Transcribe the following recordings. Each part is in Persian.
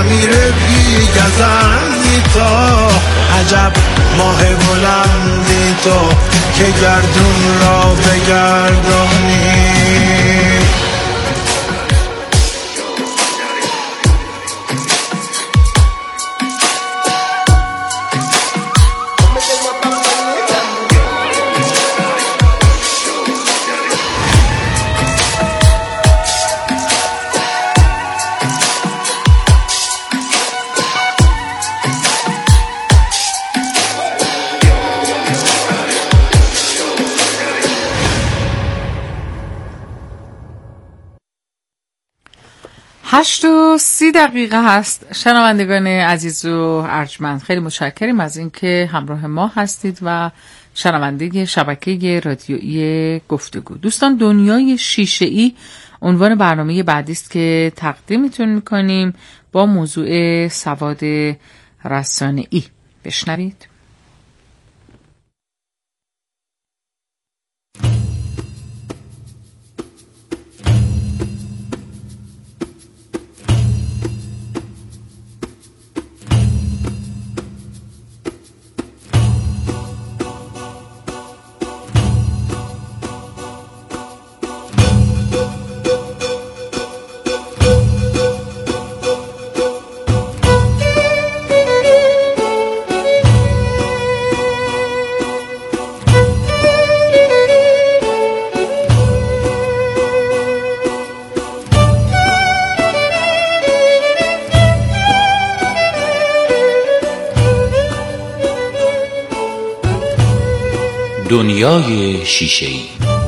نمیره بیگزندی تو، عجب ماه بلندی تو که گردون را بگردانی. هشت و 30 دقیقه هست. شنوندگان عزیز و ارجمند، خیلی متشکریم از اینکه همراه ما هستید و شنونده شبکه رادیویی گفتگو. دوستان، دنیای شیشه‌ای عنوان برنامه بعدی است که تقدیمتون می‌کنیم با موضوع سواد رسانه‌ای. بشنوید. دنیای شیشه‌ای.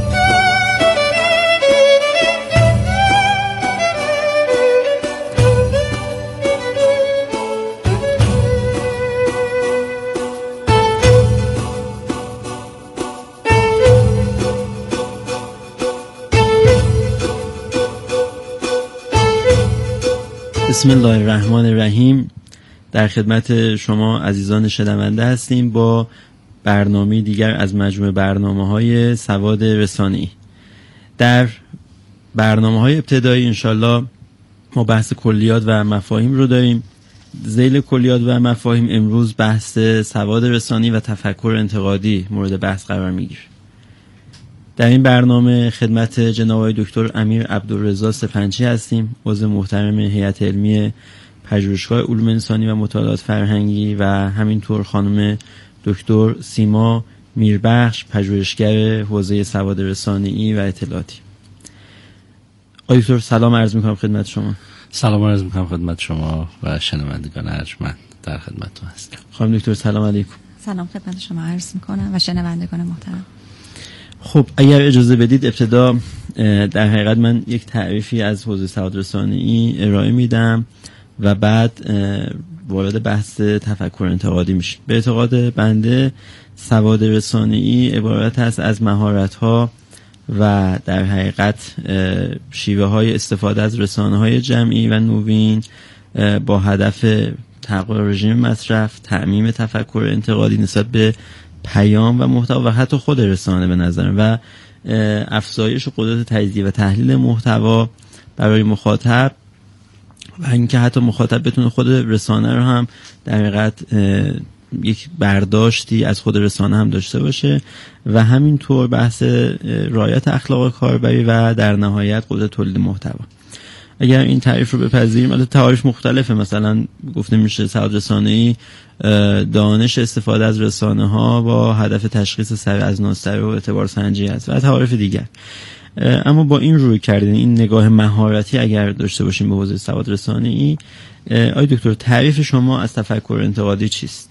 بسم الله الرحمن الرحیم. در خدمت شما عزیزان شنونده هستیم با برنامه دیگر از مجموعه برنامه‌های سواد رسانه‌ای. در برنامه‌های ابتدایی انشالله ما بحث کلیات و مفاهیم رو داریم. ذیل کلیات و مفاهیم امروز بحث سواد رسانه‌ای و تفکر انتقادی مورد بحث قرار می‌گیره. در این برنامه خدمت جناب آقای دکتر امیر عبدالرضا سپنچی هستیم، عضو محترم هیئت علمی پژوهشگاه علوم انسانی و مطالعات فرهنگی، و همینطور خانم دکتر سیما میربخش، پژوهشگر حوزه سواد رسانه‌ای و اطلاعاتی. آقای دکتر سلام عرض می‌کنم خدمت شما. سلام عرض می‌کنم خدمت شما و شنوندگان ارجمند در خدمتتون هستم. خانم دکتر سلام علیکم. سلام خدمت شما عرض می‌کنم و شنوندگان محترم. خب اگر اجازه بدید ابتدا در حقیقت من یک تعریفی از حوزه سواد رسانه‌ای ارائه میدم و بعد وارد بحث تفکر انتقادی میشه. به اعتقاد بنده سواد رسانه‌ای عبارت است از مهارت‌ها و در حقیقت شیوه‌های استفاده از رسانه‌های جمعی و نوین با هدف تغییر رژیم مصرف، تعمیم تفکر انتقادی نسبت به پیام و محتوا و حتی خود رسانه به نظرم و افزایش قدرت تجزیه و تحلیل محتوا برای مخاطب و اینکه حتی مخاطب بتونه خود رسانه رو هم در حقیقت یک برداشتی از خود رسانه هم داشته باشه و همینطور بحث رعایت اخلاق کاربری و در نهایت قدرت تولید محتوا. اگر این تعریف رو بپذیریم، البته تعریف مختلفه، مثلا گفته میشه سواد رسانه‌ای دانش استفاده از رسانه ها با هدف تشخیص سر از ناسر و اعتبار سنجی است و تعریف دیگر. اما با این روی کردن این نگاه مهارتی اگر داشته باشیم به حوزه سواد رسانه‌ای، آقای دکتر تعریف شما از تفکر انتقادی چیست؟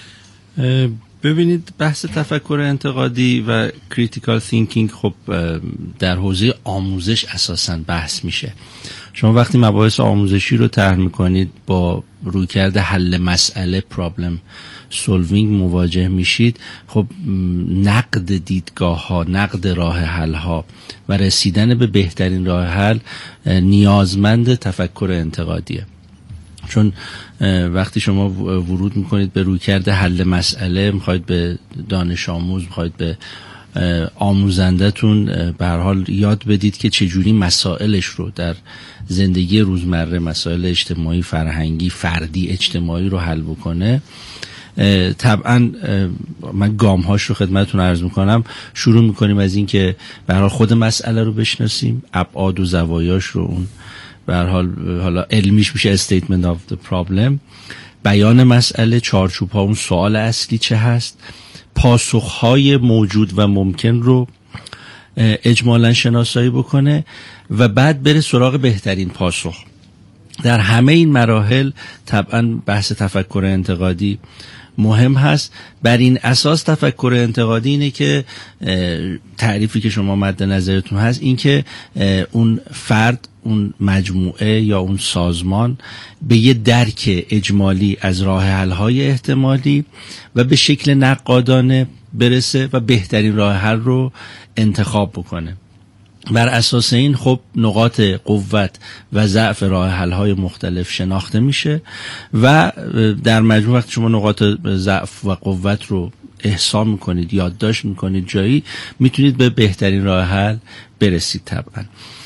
ببینید، بحث تفکر انتقادی و کریتیکال تینکینگ خب در حوزه آموزش اساساً بحث میشه. شما وقتی مباحث آموزشی رو طرح میکنید با رویکرد حل مسئله، پرابلم سولوینگ مواجه میشید، خب نقد دیدگاه ها، نقد راه حل ها و رسیدن به بهترین راه حل نیازمند تفکر انتقادیه. چون وقتی شما ورود میکنید به رویکرد حل مسئله، میخواید به دانش آموز، میخواید به آموزندتون به هر حال یاد بدید که چجوری مسائلش رو در زندگی روزمره، مسائل اجتماعی، فرهنگی، فردی، اجتماعی رو حل بکنه. طبعا من گام‌هاش رو خدمتتون عرض میکنم. شروع میکنیم از این که به هر حال خود مسئله رو بشناسیم، ابعاد و زوایاش رو، اون به هر حال حالا علمیش میشه statement of the problem، بیان مسئله، چارچوب‌ها، اون سوال اصلی چه هست، پاسخ‌های موجود و ممکن رو اجمالاً شناسایی بکنه و بعد بره سراغ بهترین پاسخ. در همه این مراحل طبعا بحث تفکر انتقادی مهم هست. بر این اساس تفکر انتقادی اینه که تعریفی که شما مد نظرتون هست این که اون فرد، اون مجموعه یا اون سازمان به یه درک اجمالی از راه حل‌های احتمالی و به شکل نقادانه برسه و بهترین راه حل رو انتخاب بکنه. بر اساس این خب نقاط قوت و ضعف راه حل‌های مختلف شناخته میشه و در مجموع وقتی شما نقاط ضعف و قوت رو احصا میکنید، یادداشت میکنید جایی، میتونید به بهترین راه حل برسید. طبعا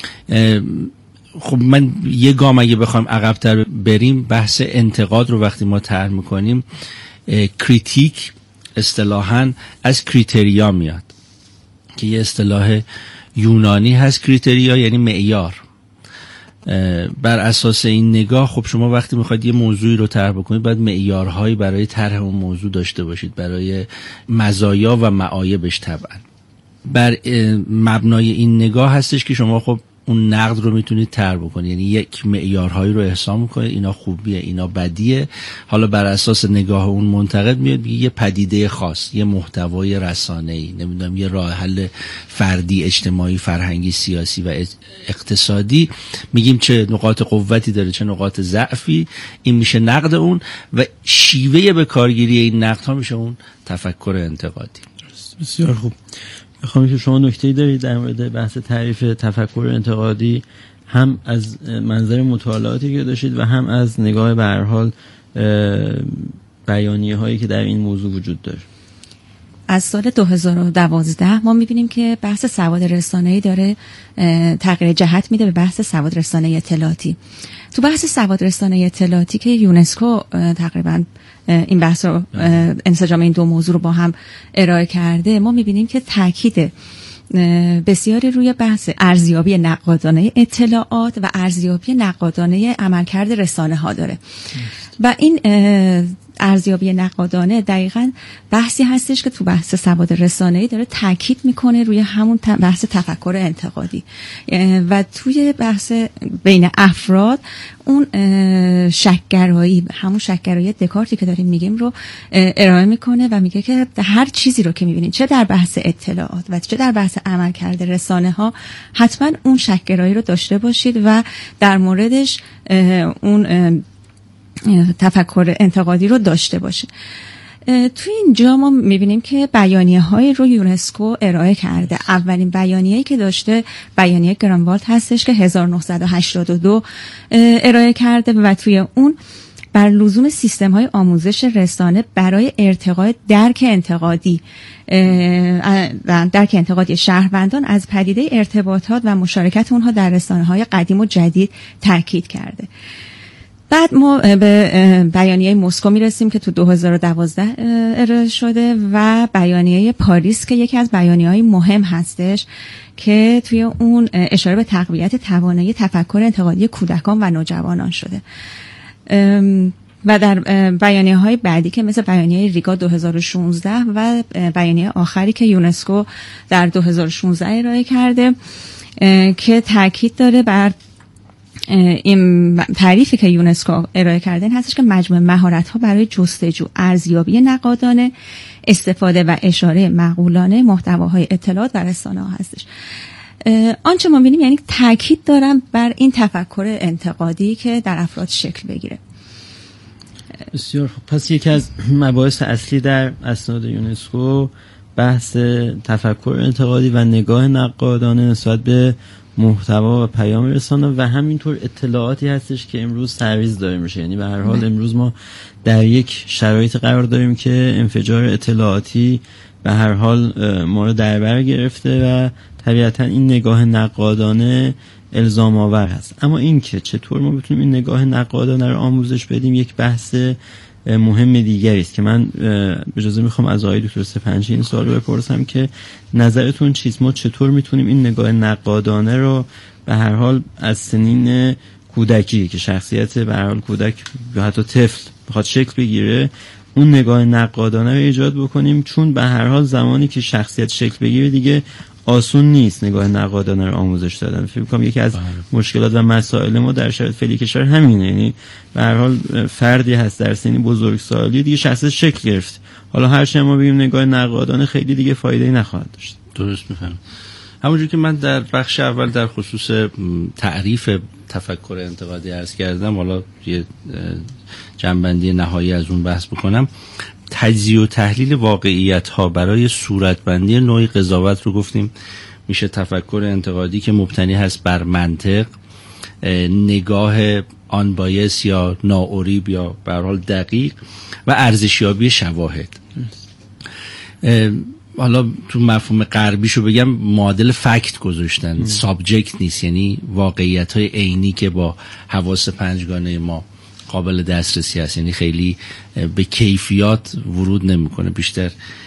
خب من یه گام اگه بخوایم عقب‌تر بریم، بحث انتقاد رو وقتی ما طرح میکنیم، کریتیک اصطلاحاً از کریتریا میاد که یه اصطلاح یونانی هست. کریتریا یعنی معیار. بر اساس این نگاه خب شما وقتی میخواید یه موضوعی رو طرح بکنید باید معیارهایی برای طرح اون موضوع داشته باشید، برای مزایا و معایبش. طبعا بر مبنای این نگاه هستش که شما خب اون نقد رو میتونید طرح بکنید، یعنی یک معیارهایی رو احسا میکنید، اینا خوبیه، اینا بدیه. حالا بر اساس نگاه اون منتقد میاد یه پدیده خاص، یه محتوای رسانه‌ای، نمیدونم یه راه حل فردی، اجتماعی، فرهنگی، سیاسی و اقتصادی، میگیم چه نقاط قوتی داره، چه نقاط ضعفی. این میشه نقد اون و شیوه به کارگیری این نقدها میشه اون تفکر انتقادی. بسیار خوب. میخوام که شما نکته‌ای دارید در مورد بحث تعریف تفکر انتقادی، هم از منظر مطالعاتی که داشتید و هم از نگاه به هر حال بیانیه هایی که در این موضوع وجود داره. از سال 2012 ما میبینیم که بحث سواد رسانه‌ای داره تغییر جهت میده به بحث سواد رسانه‌ای اطلاعاتی. تو بحث سواد رسانه‌ای اطلاعاتی که یونسکو تقریباً این بحث رو، انسجام این دو موضوع رو با هم ارائه کرده، ما میبینیم که تاکید بسیاری روی بحث ارزیابی نقادانه اطلاعات و ارزیابی نقادانه عملکرد رسانه ها داره. و این ارزیابی نقادانه دقیقاً بحثی هستش که تو بحث سواد رسانه‌ای داره تاکید میکنه روی همون بحث تفکر انتقادی و توی بحث بین افراد اون شک‌گرایی، همون شک‌گرایی دکارتی که داریم میگیم رو ارائه میکنه و میگه که هر چیزی رو که میبینید چه در بحث اطلاعات و چه در بحث عملکرد رسانه ها حتما اون شک‌گرایی رو داشته باشید و در موردش اون تفکر انتقادی رو داشته باشه. توی اینجا ما میبینیم که بیانیه‌های رو یونسکو ارائه کرده. اولین بیانیه‌ای که داشته بیانیه گرانوالد هستش که 1982 ارائه کرده و توی اون بر لزوم سیستم‌های آموزش رسانه برای ارتقاء درک انتقادی شهروندان از پدیده ارتباطات و مشارکت اونها در رسانه‌های قدیم و جدید تاکید کرده. بعد ما به بیانیه مسکو میرسیم که تو 2012 ارائه شده و بیانیه پاریس که یکی از بیانیه‌های مهم هستش که توی اون اشاره به تقویت توانایی تفکر انتقادی کودکان و نوجوانان شده. و در بیانیه‌های بعدی که مثل بیانیه ریگا 2016 و بیانیه آخری که یونسکو در 2016 ارائه کرده که تاکید داره بر این تعریفی که یونسکو ارائه کرده این هستش که مجموعه مهارت‌ها برای جستجو، ارزیابی نقادانه، استفاده و اشاره معقولانه محتواهای اطلاعات و رسانه‌ها هستش. آنچه ما می‌بینیم یعنی تاکید دارم بر این تفکر انتقادی که در افراد شکل بگیره. بسیار خوب. پس یکی از مباحث اصلی در اسناد یونسکو بحث تفکر انتقادی و نگاه نقادانه نسبت به محتوا و پیام رسانه و همینطور اطلاعاتی هستش که امروز سرویس داره میشه. یعنی به هر حال امروز ما در یک شرایط قرار داریم که انفجار اطلاعاتی به هر حال ما رو در بر گرفته و طبیعتا این نگاه نقادانه الزام آور هست. اما این که چطور ما بتونیم این نگاه نقادانه رو آموزش بدیم یک بحث مهم دیگری است که من اجازه میخوام از آقای دکتر سپنجی این سوال رو بپرسم که نظرتون چیست؟ ما چطور میتونیم این نگاه نقادانه رو به هر حال از سنین کودکی که شخصیت به هر حال کودک یا حتی طفل بخواد شکل بگیره اون نگاه نقادانه رو ایجاد بکنیم، چون به هر حال زمانی که شخصیت شکل بگیره دیگه آسون نیست نگاه نقادانه رو آموزش دادن. فکر می‌کنم یکی از مشکلات و مسائل ما در شرایط فعلی کشور همینه، یعنی به هر حال فردی هست در سنی بزرگسالی دیگه شخصیت شکل گرفت، حالا هر چه ما بگیم نگاه نقادانه خیلی دیگه فایده‌ای نخواهد داشت. درست می‌فهمم. همونجور که من در بخش اول در خصوص تعریف تفکر انتقادی عرض کردم، حالا یه جنبندی نهایی از اون بحث بکنم. تجزیه و تحلیل واقعیت ها برای صورتبندی نوعی قضاوت رو گفتیم میشه تفکر انتقادی که مبتنی هست بر منطق، نگاه آن بایس یا ناوریب یا به هر حال دقیق و ارزشیابی شواهد. حالا تو مفهوم غربیشو بگم معادل فکت گذاشتن، سابجکت نیست، یعنی واقعیت های عینی که با حواس پنجگانه ما قابل دسترسی هست، یعنی خیلی به کیفیات ورود نمیکنه، بیشتر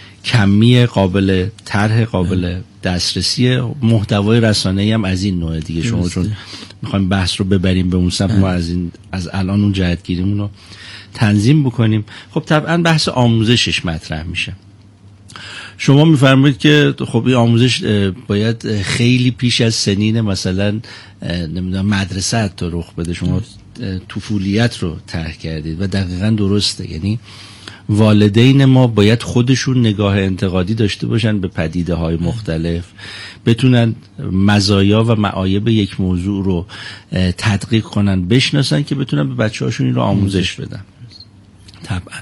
کمی قابل طرح قابل دسترسی. محتوای رسانه‌ای هم از این نوع دیگه. شما چون میخوایم بحث رو ببریم به اون سمت، ما از الان اون جهتگیریمون رو تنظیم بکنیم. خب طبعا بحث آموزشش مطرح میشه. شما میفرمایید که خب این آموزش باید خیلی پیش از سنین مثلا نمیدونم مدرسه حتی رخ بده. شما طفولیت رو طرح کردید و دقیقاً درسته، یعنی والدین ما باید خودشون نگاه انتقادی داشته باشن به پدیده های مختلف، بتونن مزایا و معایب یک موضوع رو تدقیق کنن، بشناسن که بتونن به بچه‌هاشون این رو آموزش بدن. طبعاً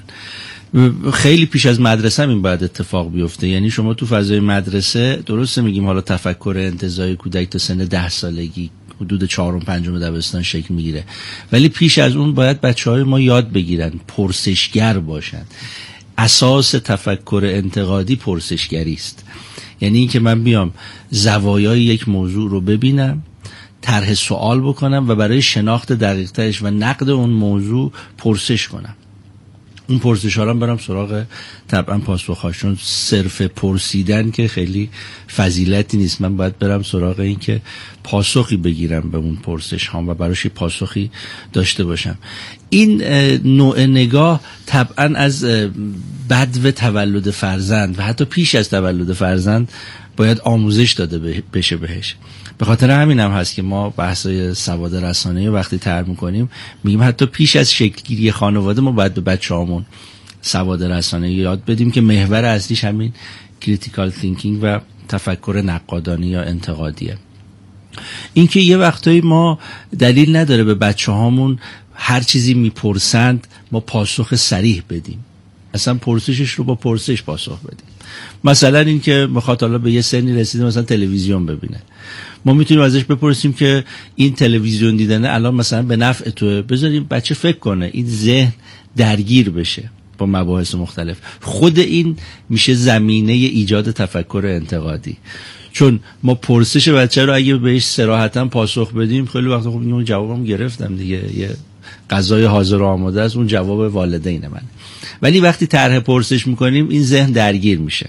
خیلی پیش از مدرسه هم این باید اتفاق بیفته. یعنی شما تو فضای مدرسه درسته میگیم حالا تفکر انتزاعی کودک تا سن 10 سالگی حدود 4 و 5 دبستان شکل میگیره، ولی پیش از اون باید بچه‌های ما یاد بگیرن پرسشگر باشن. اساس تفکر انتقادی پرسشگری است، یعنی اینکه من بیام زوایای یک موضوع رو ببینم، طرح سوال بکنم و برای شناخت دقیق‌ترش و نقد اون موضوع پرسش کنم. اون پرسش ها رو برم سراغ طبعا پاسخ‌هاش، چون صرف پرسیدن که خیلی فضیلتی نیست. من باید برم سراغ این که پاسخی بگیرم به اون پرسش ها و براش پاسخی داشته باشم. این نوع نگاه طبعا از بدو تولد فرزند و حتی پیش از تولد فرزند باید آموزش داده بشه بهش. به خاطر همین هم هست که ما بحثای سواد رسانه‌ای وقتی طرح می‌کنیم میگیم حتی پیش از شکلگیری خانواده ما باید به بچه‌هامون سواد رسانه‌ای یاد بدیم که محور اصلیش همین کریتیکال تینکینگ و تفکر نقادانه یا انتقادیه. اینکه یه وقتایی ما دلیل نداره به بچه‌هامون هر چیزی میپرسند ما پاسخ صریح بدیم، اصلا پرسشش رو با پرسش پاسخ بدیم. مثلا این که میخواد حالا به یه سنی رسیده مثلا تلویزیون ببینه، ما میتونیم ازش بپرسیم که این تلویزیون دیدنه الان مثلا به نفع توه، بذاریم بچه فکر کنه، این ذهن درگیر بشه با مباحث مختلف. خود این میشه زمینه ایجاد تفکر انتقادی، چون ما پرسش بچه رو اگه بهش صراحتاً پاسخ بدیم خیلی وقتا خب اینو جوابم گرفتم دیگه، یه غذای حاضر و آماده است، اون جواب والدین من. ولی وقتی طرح پرسش میکنیم این ذهن درگیر میشه.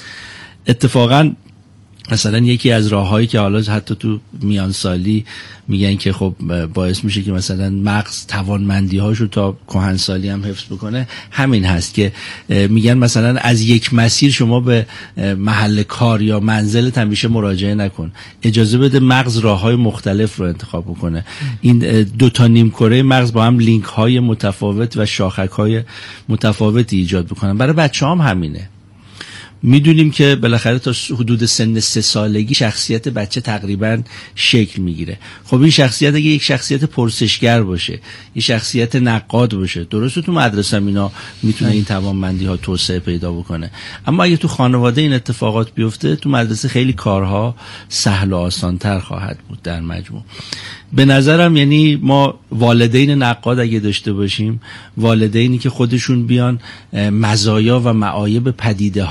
اتفاقاً مثلا یکی از راههایی که حالا حتی تو میان سالی میگن که خب باعث میشه که مثلا مغز توانمندی‌هاشو تا کهنسالی هم حفظ بکنه، همین هست که میگن مثلا از یک مسیر شما به محل کار یا منزلت همیشه مراجعه نکن، اجازه بده مغز راههای مختلف رو انتخاب بکنه. این دو تا نیم کره مغز با هم لینک‌های متفاوت و شاخک‌های متفاوتی ایجاد بکنن. برای بچه‌هام همینه. میدونیم که بالاخره تا حدود سن 3 سالگی شخصیت بچه تقریبا شکل میگیره. خب این شخصیت اگه یک شخصیت پرسشگر باشه، یک شخصیت نقاد باشه، درسته تو مدرسه اینا میتونه این توانمندی ها توسعه پیدا بکنه، اما اگه تو خانواده این اتفاقات بیفته تو مدرسه خیلی کارها سهل و آسان‌تر خواهد بود در مجموع. به نظرم یعنی ما والدین نقاد اگه داشته باشیم، والدینی که خودشون بیان مزایا و معایب پدیده ها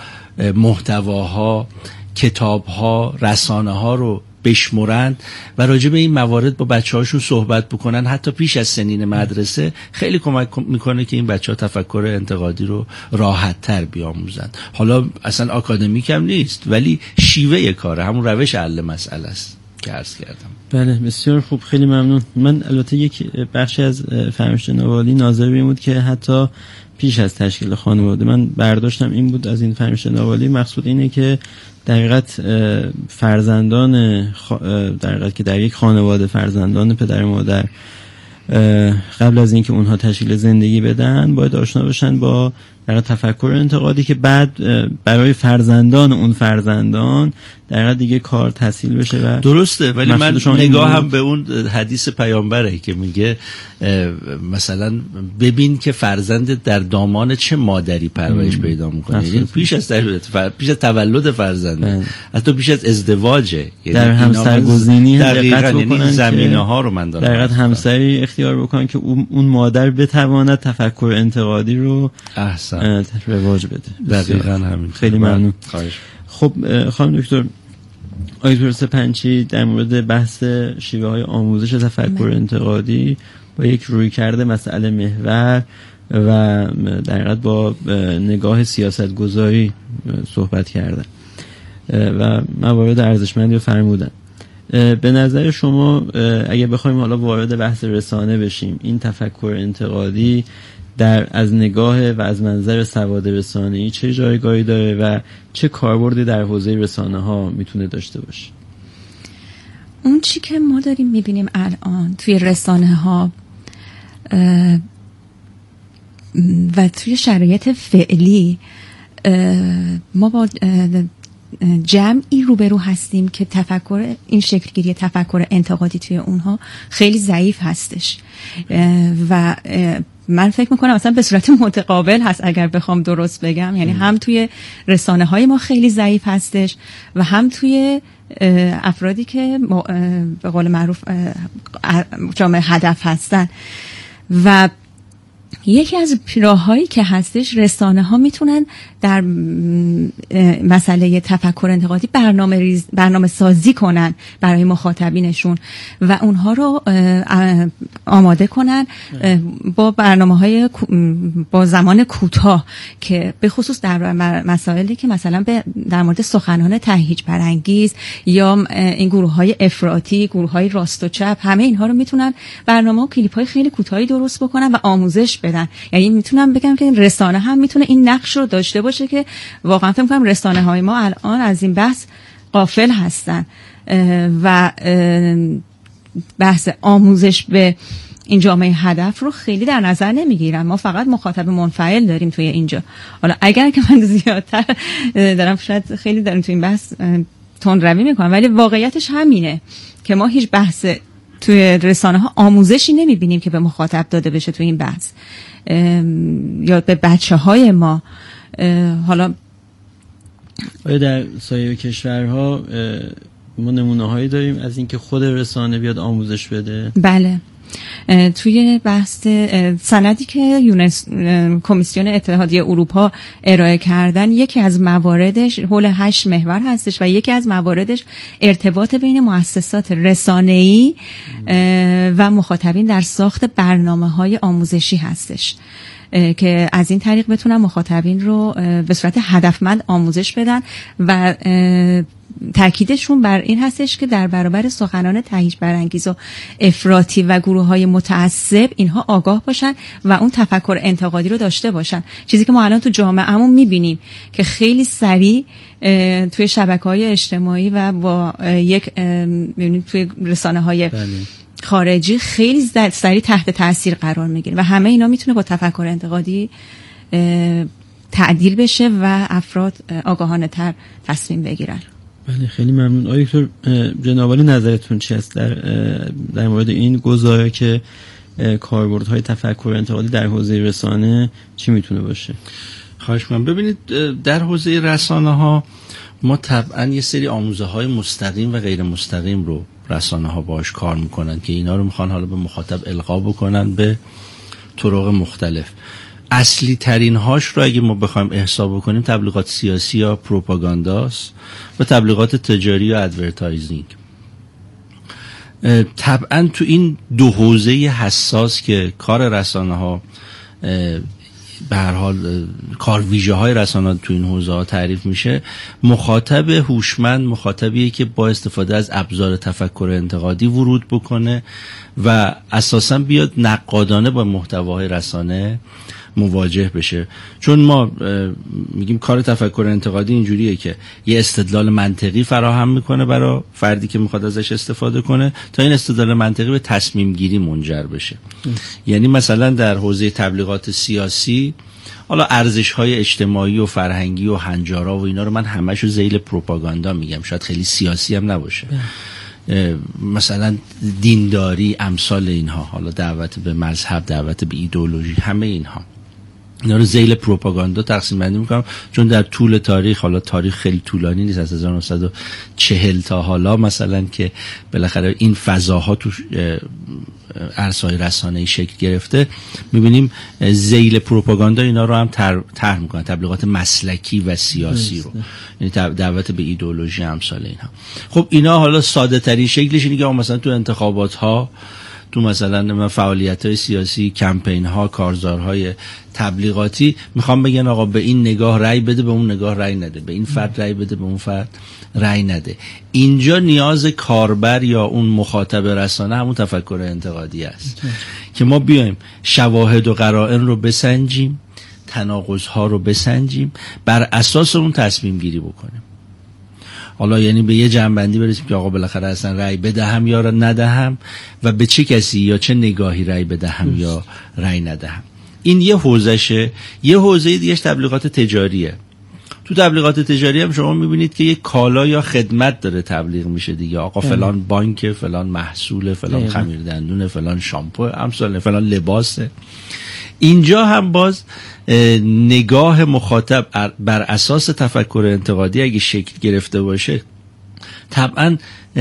محتواها، کتابها، رسانه ها رو بشمرند و راجع به این موارد با بچه‌هاشون صحبت بکنن حتی پیش از سنین مدرسه، خیلی کمک میکنه که این بچه‌ها تفکر انتقادی رو راحت‌تر بیاموزن. حالا اصلا آکادمیک هم نیست، ولی شیوه کاره، همون روش حل مسئله است که عرض کردم. بله بسیار خوب، خیلی ممنون. من البته یک بخشی از فرمایش جناب عالی ناظر این بود که حتی پیش از تشکیل خانواده، من برداشتم این بود از این فرمایش جناب عالی، مقصود اینه که در حقیقت فرزندان در حقیقت که در یک خانواده فرزندان پدر و مادر قبل از اینکه اونها تشکیل زندگی بدن باید آشنا بشن با در تفکر انتقادی که بعد برای فرزندان اون فرزندان در حقیقت دیگه کار تسهیل بشه. و درسته، ولی من نگاه هم به اون حدیث پیامبره که میگه مثلا ببین که فرزند در دامان چه مادری پرورش پیدا میکنه، یعنی پیش از تولد فرزند، حتی پیش از ازدواجه، یعنی در همسرگزینی دقت بکنن زمینه ها رو من دارم در حقیقت همسری اختیار بکنن که اون مادر بتواند تفکر انتقادی رو رواج بده. دقیقاً همین. خیلی ممنون. خواهش. خب خانم دکتر آقای سپنچی در مورد بحث شیوه های آموزش تفکر انتقادی با یک رویکرد مسئله محور و در حقیقت با نگاه سیاست گذاری صحبت کردن و موارد ارزشمندی رو فرمودن. به نظر شما اگه بخوایم حالا وارد بحث رسانه بشیم، این تفکر انتقادی از نگاه و از منظر سواد رسانه‌ای چه جایگاهی داره و چه کاربردی در حوزه رسانه ها میتونه داشته باشه؟ اون چی که ما داریم میبینیم الان توی رسانه ها و توی شرایط فعلی، ما با جمعی روبرو هستیم که تفکر این شکلگیری تفکر انتقادی توی اونها خیلی ضعیف هستش و من فکر میکنم اصلا به صورت متقابل هست اگر بخوام درست بگم، یعنی هم توی رسانه های ما خیلی ضعیف هستش و هم توی افرادی که به قول معروف جامعه هدف هستن. و یکی از راههایی که هستش، رسانه ها میتونن در مسئله تفکر انتقادی برنامه سازی کنن برای مخاطبینشون و اونها رو آماده کنن با برنامه‌های با زمان کوتاه که به خصوص در مسائلی که مثلا در مورد سخنان تهییج برانگیز یا این گروه‌های افراطی، گروه‌های راست و چپ، همه اینها رو میتونن برنامه و کلیپ‌های خیلی کوتاهی درست بکنن و آموزش بدن. یعنی میتونم بگم که رسانه هم میتونه این نقش رو داشته باشه که واقعا فکر می‌کنم رسانه های ما الان از این بحث غافل هستن و بحث آموزش به این جامعه هدف رو خیلی در نظر نمیگیرن. ما فقط مخاطب منفعل داریم توی اینجا. حالا اگر که من زیادتر دارم شاید خیلی داریم توی این بحث تندروی میکنم، ولی واقعیتش همینه که ما هیچ بحث توی رسانه ها آموزشی نمیبینیم که به مخاطب داده بشه توی این بحث یا به بچه های ما. حالا آیا در سایر کشورها ما نمونه هایی داریم از اینکه خود رسانه بیاد آموزش بده؟ بله، توی بحث سندی که کمیسیون اتحادیه اروپا ارائه کردن، یکی از مواردش حول 8 محور هستش و یکی از مواردش ارتباط بین مؤسسات رسانه‌ای و مخاطبین در ساخت برنامه‌های آموزشی هستش که از این طریق بتونن مخاطبین رو به صورت هدفمند آموزش بدن و تاکیدشون بر این هستش که در برابر سخنان تهییج برانگیز و افراطی و گروه‌های متعصب اینها آگاه باشن و اون تفکر انتقادی رو داشته باشن. چیزی که ما الان تو جامعهمون می‌بینیم که خیلی سریع توی شبکه‌های اجتماعی و با یک می‌بینیم توی رسانه‌های خارجی خیلی سریع تحت تاثیر قرار می‌گیره و همه اینا میتونه با تفکر انتقادی تعدیل بشه و افراد آگاهانه تر تصمیم بگیرن. بله خیلی ممنون. آقای دکتر جناب عالی نظرتون چی است در مورد این گزاره که کاربردهای تفکر انتقادی در حوزه رسانه چی میتونه باشه؟ خواهش می‌کنم. ببینید در حوزه رسانه ها ما طبعا یه سری آموزه های مستقیم و غیر مستقیم رو رسانه ها باش کار میکنن که اینا رو میخوان حالا به مخاطب القا بکنن به طرق مختلف. اصلی ترین هاش رو اگه ما بخوایم احساب بکنیم تبلیغات سیاسی یا پروپاگانداست و تبلیغات تجاری یا ادورتایزینگ. طبعا تو این دو حوزه حساس که کار رسانه ها به هر حال کار ویژه های رسانه تو این حوزه ها تعریف میشه، مخاطب هوشمند مخاطبیه که با استفاده از ابزار تفکر انتقادی ورود بکنه و اساسا بیاد نقادانه با محتواهای رسانه مواجه بشه. چون ما میگیم کار تفکر انتقادی اینجوریه که یه استدلال منطقی فراهم میکنه برای فردی که میخواد ازش استفاده کنه تا این استدلال منطقی به تصمیم گیری منجر بشه. یعنی مثلا در حوزه تبلیغات سیاسی، حالا ارزش‌های اجتماعی و فرهنگی و هنجارا و اینا رو من همه‌شو ذیل پروپاگاندا میگم، شاید خیلی سیاسی هم نباشه. مثلا دینداری، امثال اینها، حالا دعوت به مذهب، دعوت به ایدئولوژی، همه اینها اینا رو ذیل پروپاگاندا تقسیم بندی میکنم. چون در طول تاریخ، حالا تاریخ خیلی طولانی نیست، از 1940 تا حالا مثلا که بالاخره این فضاها تو عرصه‌های رسانه‌ای شکل گرفته، میبینیم ذیل پروپاگاندا اینا رو هم طرح میکنن، تبلیغات مسلکی و سیاسی رو، یعنی دعوت به ایدئولوژی امثال اینها. خب اینا حالا ساده ترین شکلش اینه که مثلا تو انتخابات ها، تو مثلا فعالیت‌های سیاسی، کمپین ها، کارزارهای تبلیغاتی میخوام بگن آقا به این نگاه رأی بده، به اون نگاه رأی نده، به این فرد رأی بده، به اون فرد رأی نده. اینجا نیاز کاربر یا اون مخاطب رسانه همون تفکر انتقادی است که ما بیایم شواهد و قرائن رو بسنجیم، تناقض‌ها رو بسنجیم، بر اساس اون تصمیم گیری بکنیم. حالا یعنی به یه جنبندی برسیم که آقا بالاخره اصلا رأی بدهم یا ندهم و به چه کسی یا چه نگاهی رأی بدهم یا رأی ندهم. این یه حوزشه. یه حوزه دیگه‌اش تبلیغات تجاریه. تو تبلیغات تجاری هم شما میبینید که یه کالا یا خدمت داره تبلیغ میشه دیگه. آقا فلان بانک، فلان محصول، فلان خمیر دندون، فلان شامپو، امثال فلان لباسه. اینجا هم باز نگاه مخاطب بر اساس تفکر انتقادی اگه شکل گرفته باشه، طبعا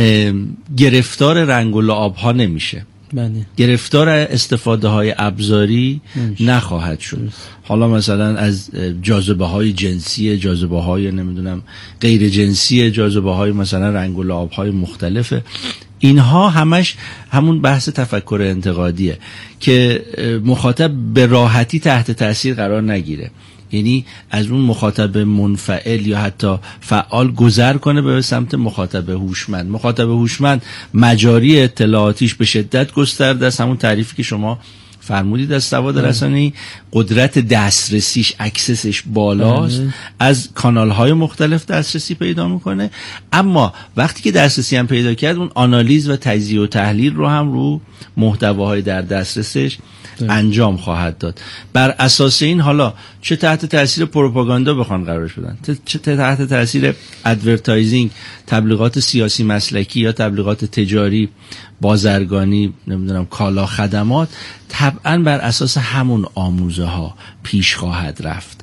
گرفتار رنگ و لعاب ها نمیشه، گرفتار استفاده های ابزاری نخواهد شد. حالا مثلا از جاذبه های جنسی، جاذبه های نمیدونم غیر جنسی، جاذبه های مثلا رنگ و لعاب های مختلفه، اینها همش همون بحث تفکر انتقادیه که مخاطب به راحتی تحت تاثیر قرار نگیره. یعنی از اون مخاطب منفعل یا حتی فعال گذر کنه به سمت مخاطب هوشمند. مخاطب هوشمند مجاری اطلاعاتیش به شدت گسترده است، همون تعریفی که شما فرمودید از سواد رسانه‌ای، قدرت دسترسیش، اکسسش بالاست، از کانال‌های مختلف دسترسی پیدا میکنه. اما وقتی که دسترسی هم پیدا کرد، اون آنالیز و تجزیه و تحلیل رو هم رو محتواهای در دسترسش انجام خواهد داد. بر اساس این حالا چه تحت تاثیر پروپاگاندا بخوان قرارش بدن، چه تحت تاثیر ادورتایزینگ، تبلیغات سیاسی مسلکی یا تبلیغات تجاری، بازرگانی، نمیدونم کالا، خدمات، طبعا بر اساس همون آموزه ها پیش خواهد رفت.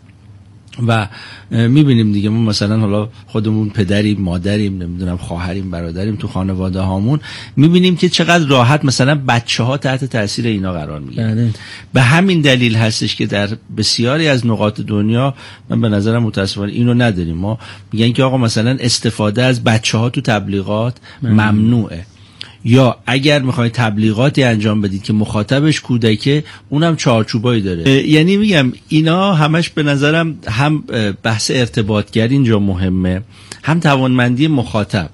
و میبینیم دیگه، ما مثلا حالا خودمون پدریم، مادریم، نمیدونم خواهریم، برادریم، تو خانواده هامون میبینیم که چقدر راحت مثلا بچه ها تحت تاثیر اینا قرار میگیرن. به همین دلیل هستش که در بسیاری از نقاط دنیا، من به نظرم متاسفانه اینو نداریم، ما میگن که آقا مثلا استفاده از بچه ها تو تبلیغات ممنوعه، یا اگر میخواید تبلیغاتی انجام بدید که مخاطبش کودکه، اونم چارچوبایی داره. یعنی میگم اینا همش به نظرم هم بحث ارتباطگری اینجا مهمه، هم توانمندی مخاطب.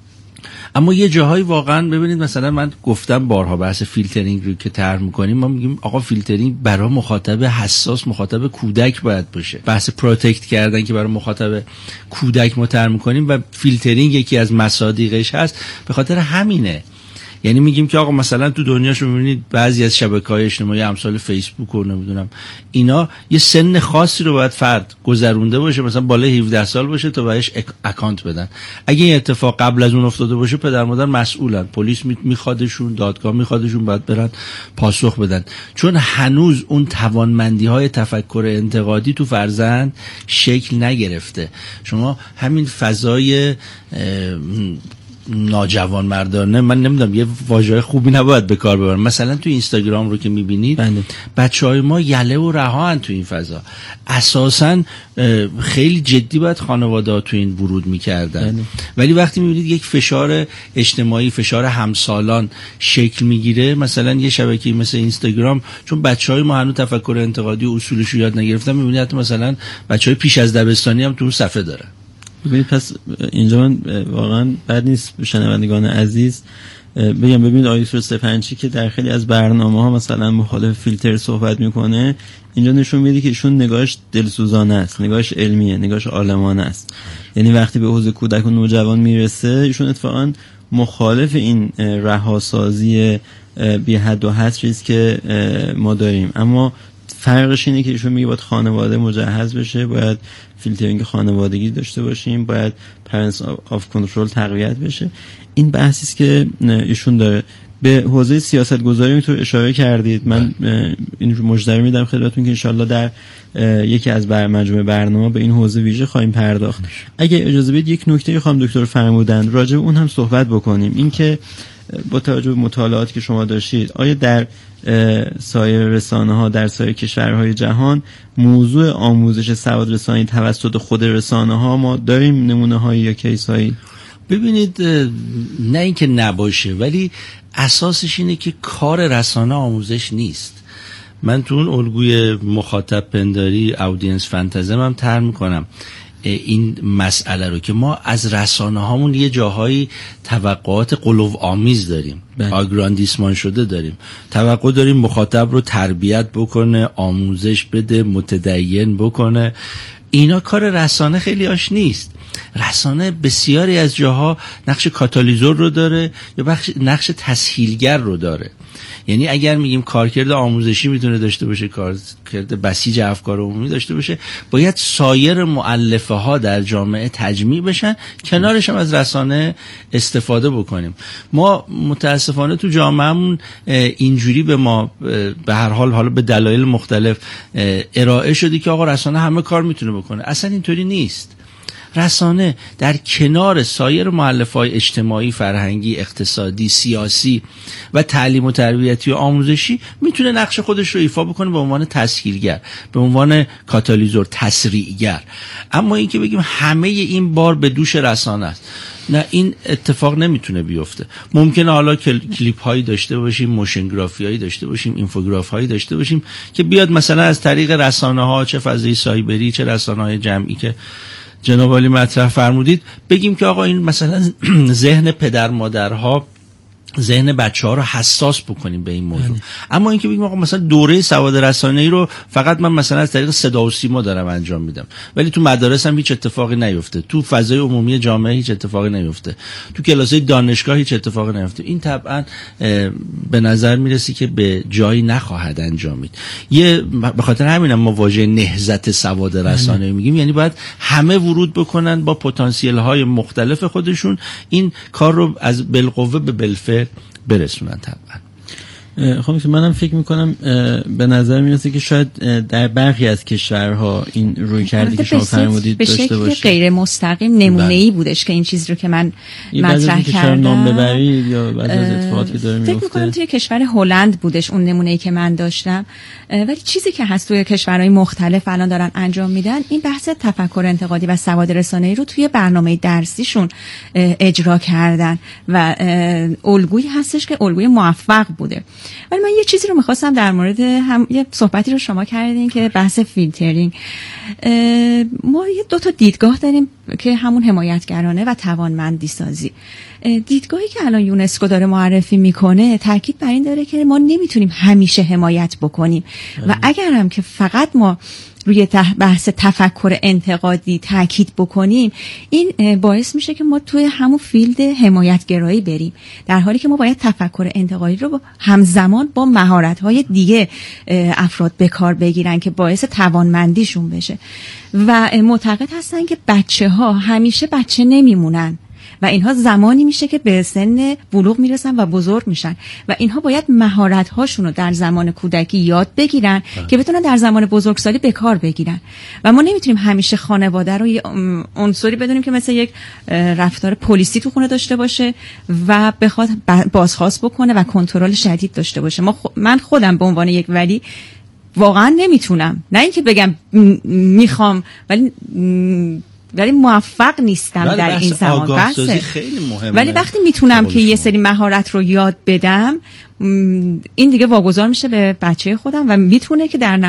اما یه جاهایی واقعا ببینید، مثلا من گفتم بارها بحث فیلترینگ رو که طرح می‌کنیم، ما میگیم آقا فیلترینگ برای مخاطب حساس، مخاطب کودک باید باشه. بحث پروتکت کردن که برای مخاطب کودک ما طرح می‌کنیم و فیلترینگ یکی از مصادیقش هست، به خاطر همینه. یعنی میگیم که آقا مثلا تو دنیاش میبینید بعضی از شبکه‌های اجتماعی امثال فیسبوک و نمیدونم اینا یه سن خاصی رو باید فرد گذرونده باشه، مثلا بالای 17 سال باشه تا بهش اکانت بدن. اگه این اتفاق قبل از اون افتاده باشه، پدر مادر مسئولن، پلیس میخوادشون، دادگاه میخوادشون، باید برن پاسخ بدن، چون هنوز اون توانمندی‌های تفکر انتقادی تو فرزند شکل نگرفته. شما همین فضای ناجوان مردانه، من نمیدونم یه واژه خوبی نباید به کار ببرم، مثلا تو اینستاگرام رو که میبینید بچهای ما یله و رهان تو این فضا، اساسا خیلی جدی باید خانواده ها تو این ورود میکردن، ولی وقتی میبینید یک فشار اجتماعی، فشار همسالان شکل میگیره، مثلا یه شبکه‌ای مثل اینستاگرام، چون بچهای ما هنوز تفکر انتقادی و اصولش رو یاد نگرفتن، میبینید مثلا بچهای پیش از دبستانی هم تو صفحه داره. ببینید پس اینجا من واقعا بد نیست شنوندگان عزیز بگم، ببینید آقای سپنچی که در خیلی از برنامه ها مثلا مخالف فیلتر صحبت میکنه، اینجا نشون میده که ایشون نگاهش دلسوزانه است، نگاهش علمیه، نگاهش عالمانه است. یعنی وقتی به حوزه کودک و نوجوان میرسه ایشون اتفاقا مخالف این رهاسازی بی حد و حصری است که ما داریم، اما فرقش اینه که ایشون میگه باید خانواده مجهز بشه، باید فیلترینگ خانوادگی داشته باشیم، باید پرنس آف کنترل تقویت بشه. این بحثی است که ایشون داره. به حوزه سیاست گذاری میتونید اشاره کردید، من این رو مژده میدم خدمتتون که انشالله در یکی از مجموعه برنامه به این حوزه ویژه خواهیم پرداخت. اگه اجازه بدید یک نکته خانم دکتر فرمودن راجع به اون هم صحبت بکنیم، این که با توجه به مطالعاتی که شما داشتید، آیا در سایر رسانه ها در سایر کشورهای جهان موضوع آموزش سواد رسانی توسط خود رسانه ها ما داریم نمونه هایی یا کیس هایی؟ ببینید، نه اینکه نباشه، ولی اساسش اینه که کار رسانه آموزش نیست. من تو اون الگوی مخاطب پنداری اودینس فانتزم هم طرح میکنم این مسئله رو که ما از رسانه هامون یه جاهایی توقعات غلو آمیز داریم، آگراندیسمان شده داریم، توقع داریم مخاطب رو تربیت بکنه، آموزش بده، متدین بکنه. اینا کار رسانه خیلی هاش نیست. رسانه بسیاری از جاها نقش کاتالیزور رو داره یا نقش تسهیلگر رو داره. یعنی اگر میگیم کارکرد آموزشی میتونه داشته باشه، کارکرد بسیج افکار عمومی داشته باشه، باید سایر مؤلفه ها در جامعه تجمیع بشن، کنارش هم از رسانه استفاده بکنیم. ما متاسفانه تو جامعهمون اینجوری به ما به هر حال حالا به دلایل مختلف ارائه شده که آقا رسانه همه کار میتونه بکنه. اصلا اینطوری نیست. رسانه در کنار سایر مؤلفه‌های اجتماعی، فرهنگی، اقتصادی، سیاسی و تعلیم و تربیتی و آموزشی میتونه نقش خودش رو ایفا بکنه به عنوان تسهیلگر، به عنوان کاتالیزور، تسریعگر. اما این که بگیم همه این بار به دوش رسانه است، نه، این اتفاق نمیتونه بیفته. ممکنه حالا کلیپ هایی داشته باشیم، موشن گرافی هایی داشته باشیم، اینفوگراف هایی داشته باشیم که بیاد مثلا از طریق رسانه ها، چه فضای سایبری چه رسانه های جمعی که جناب عالی مطرح فرمودید، بگیم که آقا این مثلا ذهن پدر مادرها، ذهن بچه‌ها رو حساس بکنیم به این موضوع. اما اینکه بگیم آقا مثلا دوره سواد رسانه‌ای رو فقط من مثلا از طریق صدا و سیما دارم انجام میدم، ولی تو مدارس هم هیچ اتفاقی نیفته، تو فضای عمومی جامعه هیچ اتفاقی نیفته، تو کلاس‌های دانشگاه هیچ اتفاقی نیفته، این طبعا به نظر میرسی که به جایی نخواهد انجامید. به خاطر همینم ما واژه نهضت سواد رسانه‌ای میگیم، یعنی باید همه ورود بکنن با پتانسیل‌های مختلف خودشون، این کار رو از بالقوه به بالفعل برسونن. طبعا خب منم فکر میکنم به نظر میرسه که شاید در برخی از کشورها این روی کردی که شما فرمودید داشته باشه، به شکل غیر مستقیم نمونه‌ای بودش که این چیز رو که من مطرح کردم نام ببرید یا بعضی از اتفاقاتی که داره میفته. فکر میکنم توی کشور هلند بودش اون نمونه‌ای که من داشتم، ولی چیزی که هست توی کشورهای مختلف الان دارن انجام میدن، این بحث تفکر انتقادی و سواد رسانه‌ای رو توی برنامه درسیشون اجرا کردن و الگویی هستش که الگوی موفق بوده. ولی من یه چیزی رو میخواستم در مورد یه صحبتی رو شما کردین که بحث فیلترینگ. ما یه دو تا دیدگاه داریم که همون حمایتگرانه و توانمندی سازی. دیدگاهی که الان یونسکو داره معرفی میکنه تاکید بر این داره که ما نمیتونیم همیشه حمایت بکنیم و اگر هم که فقط ما روی بحث تفکر انتقادی تاکید بکنیم، این باعث میشه که ما توی همون فیلد حمایتگرایی بریم، در حالی که ما باید تفکر انتقادی رو همزمان با مهارت‌های دیگه افراد به کار بگیرن که باعث توانمندیشون بشه. و معتقد هستن که بچه‌ها همیشه بچه نمیمونن و اینها زمانی میشه که به سن بلوغ میرسن و بزرگ میشن و اینها باید مهارت هاشون رو در زمان کودکی یاد بگیرن که بتونن در زمان بزرگسالی به کار بگیرن. و ما نمیتونیم همیشه خانواده رو یه عنصری بدونیم که مثل یک رفتار پلیسی تو خونه داشته باشه و بخواد بازخواست بکنه و کنترل شدید داشته باشه. من خودم به عنوان یک ولی واقعا نمیتونم، نه اینکه بگم میخوام ولی موفق نیستم در این زمان. خیلی مهمه. ولی وقتی میتونم که یه سری مهارت رو یاد بدم، این دیگه واگذار میشه به بچه خودم و میتونه که در